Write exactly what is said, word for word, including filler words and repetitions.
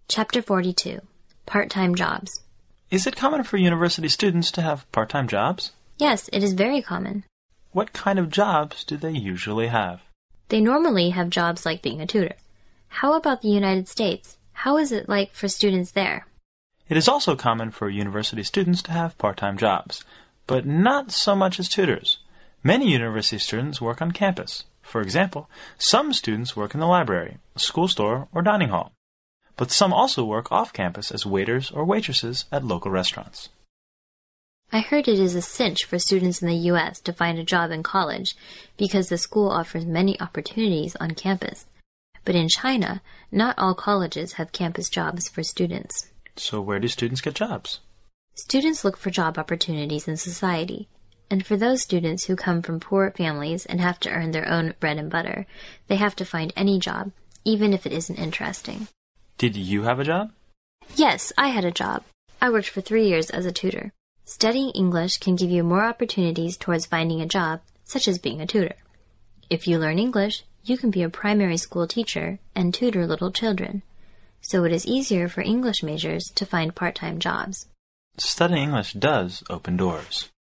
Chapter forty-two. Part-time Jobs. Is it common for university students to have part-time jobs? Yes, it is very common. What kind of jobs do they usually have? They normally have jobs like being a tutor. How about the United States? How is it like for students there? It is also common for university students to have part-time jobs, but not so much as tutors. Many university students work on campus. For example, some students work in the library, a school store, or dining hall. But some also work off-campus as waiters or waitresses at local restaurants. I heard it is a cinch for students in the U S to find a job in college because the school offers many opportunities on campus. But in China, not all colleges have campus jobs for students. So where do students get jobs? Students look for job opportunities in society. And for those students who come from poor families and have to earn their own bread and butter, they have to find any job, even if it isn't interesting. Did you have a job? Yes, I had a job. I worked for three years as a tutor. Studying English can give you more opportunities towards finding a job, such as being a tutor. If you learn English, you can be a primary school teacher and tutor little children. So it is easier for English majors to find part-time jobs. Studying English does open doors.